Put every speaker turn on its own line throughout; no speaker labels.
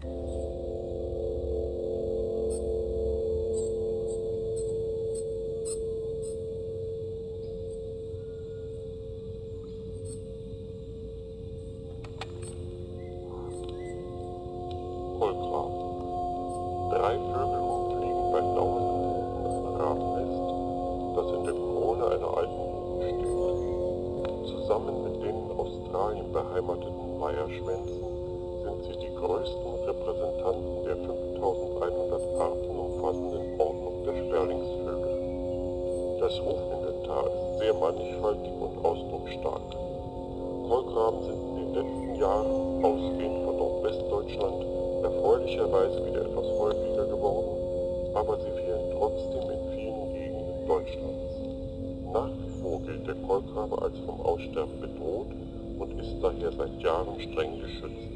Kolkraben. 3 Vögel umfliegen bei Daumen ein Rabennest, das in der Krone einer alten Buche steht. Zusammen mit den in Australien beheimateten Meierschwänzen sind sie die größten Repräsentanten der 5100 Arten umfassenden Ordnung der Sperlingsvögel. Das Rufinventar ist sehr mannigfaltig und ausdrucksstark. Kolkraben sind in den letzten Jahren ausgehend von Nordwestdeutschland erfreulicherweise wieder etwas häufiger geworden, aber sie fehlen trotzdem in vielen Gegenden Deutschlands. Nach wie vor gilt der Kolkrabe als vom Aussterben bedroht und ist daher seit Jahren streng geschützt.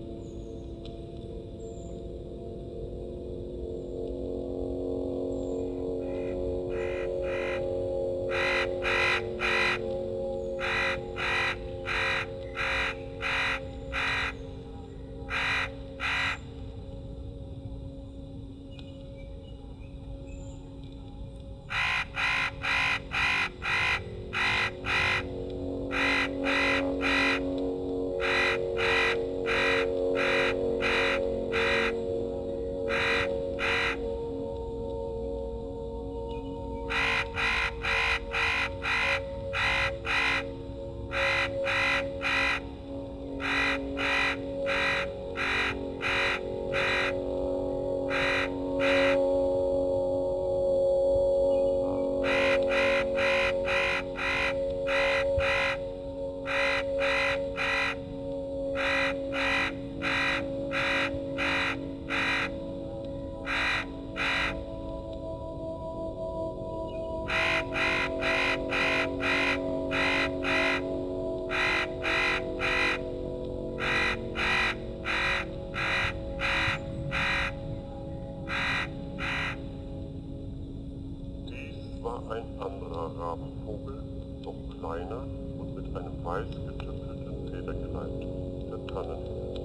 War ein anderer Rabenvogel, noch kleiner und mit einem weiß getüpfelten Federkleid, der Tannenhill.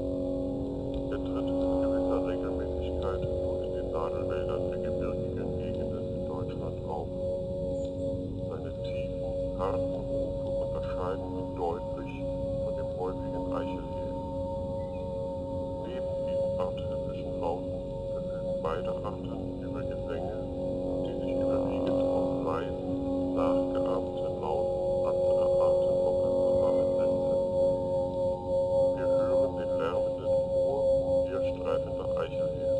Er tritt in gewisser Regelmäßigkeit nur in den Nadelwäldern der gebirgigen Gegenden in Deutschland auf. Seine tiefen, harten Rufe unterscheiden ihn deutlich von dem häufigen Eichelhehl. Neben diesen arttypischen Lauten verfügen beide Arten über Gesänge, die sich überwiegend aus leisen, nachgeahmten Lauten anderer Arten noch zusammensetzen. Wir hören den lärmenden Chor umherstreifender Eichelhäher.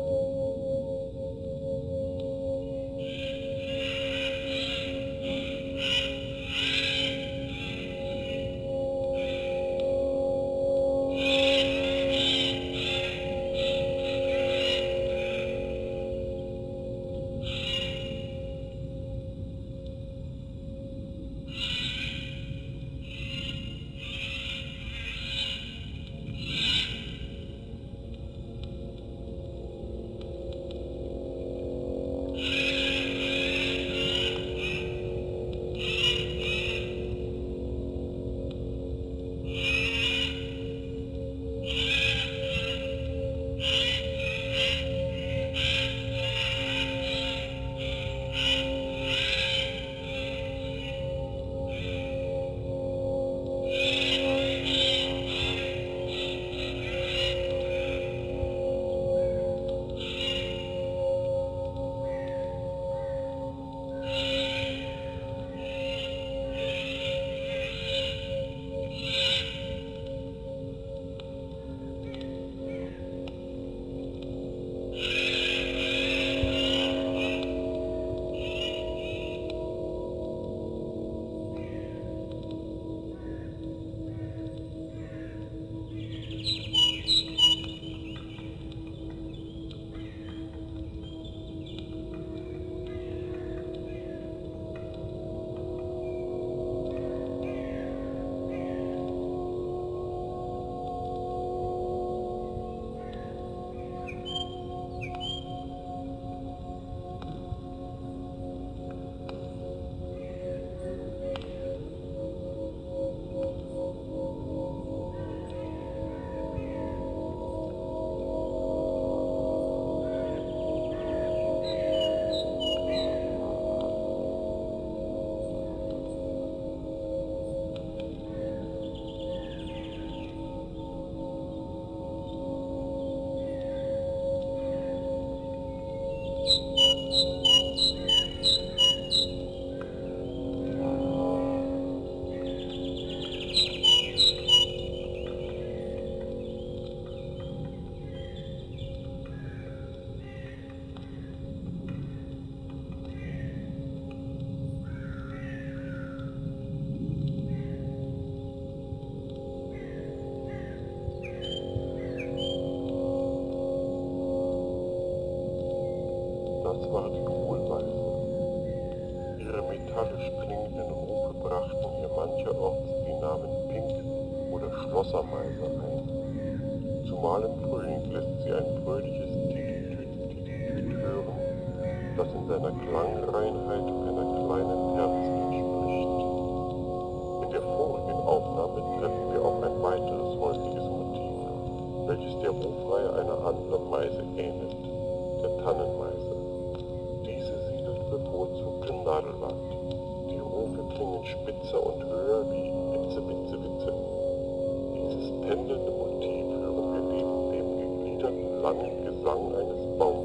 Das war die Kohlmeise. Ihre metallisch klingenden Rufe brachten ihr mancherorts die Namen Pink- oder Schlossermeise ein. Zumal im Frühling lässt sie ein fröhliches Tititüt hören, das in seiner Klangreinheit einer kleinen Terz entspricht. In der vorigen Aufnahme treffen wir auf ein weiteres häufiges Motiv, welches der Rufreihe einer anderen Meise ähnelt, der Tannenmeise. Diese siedelt bevorzugt im Nadelwald. Die Rufe klingen spitzer und höher wie Witze, Witze, Witze. Dieses pendelnde Motiv hören wir neben dem gegliederten langen Gesang eines Baumwolfs.